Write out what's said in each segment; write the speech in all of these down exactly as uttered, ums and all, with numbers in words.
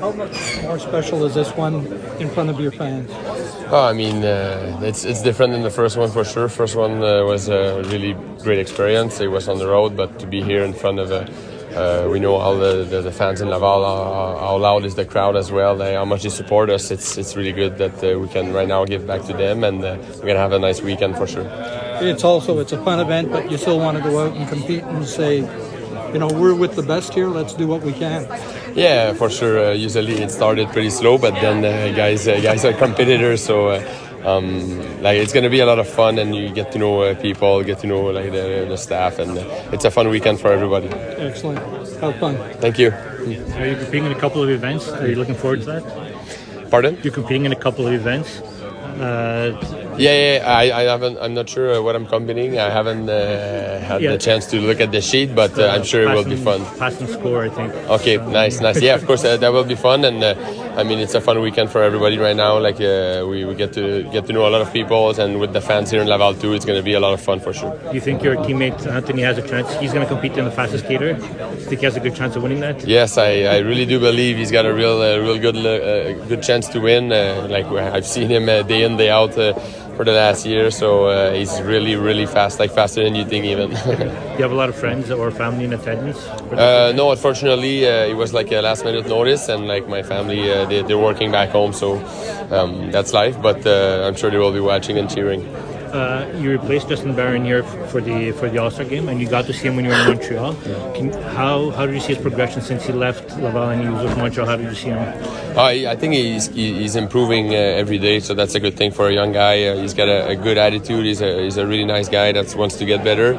How much more special is this one in front of your fans? Oh, I mean, uh, it's it's different than the first one for sure. First one uh, was a really great experience. It was on the road, but to be here in front of a Uh, we know all the, the, the fans in Laval, how, how loud is the crowd as well, they, how much they support us. It's it's really good that uh, we can right now give back to them, and uh, we're going to have a nice weekend for sure. It's also, it's a fun event, but you still want to go out and compete and say, you know, we're with the best here, let's do what we can. Yeah, for sure. Uh, usually it started pretty slow, but then uh, guys uh, guys are competitors, so uh, um, like it's going to be a lot of fun, and you get to know uh, people, get to know like the, the staff, and uh, it's a fun weekend for everybody. Excellent. Have fun. Thank you. Are you competing in a couple of events? Are you looking forward to that? Pardon? You're competing in a couple of events. Uh, yeah, yeah. I, I haven't. I'm not sure what I'm competing. I haven't uh, had yeah. the chance to look at the sheet, but uh, I'm sure it will be fun. Pass and score, I think. Okay, nice, nice. Yeah, of course uh, that will be fun, and uh, I mean it's a fun weekend for everybody right now. Like uh, we, we get to get to know a lot of people, and with the fans here in Laval too, it's going to be a lot of fun for sure. Do you think your teammate Anthony has a chance? He's going to compete in the fastest skater. Do you think he has a good chance of winning that? Yes, I, I really do believe he's got a real, uh, real good, uh, good chance to win. Uh, like I've seen him uh, day in, day out. Uh, for the last year, so uh, he's really, really fast, like faster than you think even. Do you have a lot of friends or family in attendance? Uh, no, unfortunately, uh, it was like a last minute notice, and like my family, uh, they, they're working back home, so um, that's life, but uh, I'm sure they will be watching and cheering. Uh, you replaced Justin Barron here for the for the All-Star game, and you got to see him when you were in Montreal. Can, how how did you see his progression since he left Laval and he was with Montreal? How did you see him? Uh, I think he's he's improving uh, every day, so that's a good thing for a young guy. Uh, he's got a, a good attitude. He's a he's a really nice guy that wants to get better.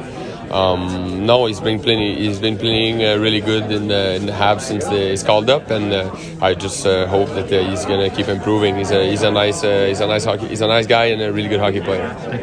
Um, no, he's been playing. He's been playing uh, really good in the, in the Habs since the, he's called up, and uh, I just uh, hope that uh, he's gonna keep improving. He's a he's a nice uh, he's a nice hockey he's a nice guy and a really good hockey player.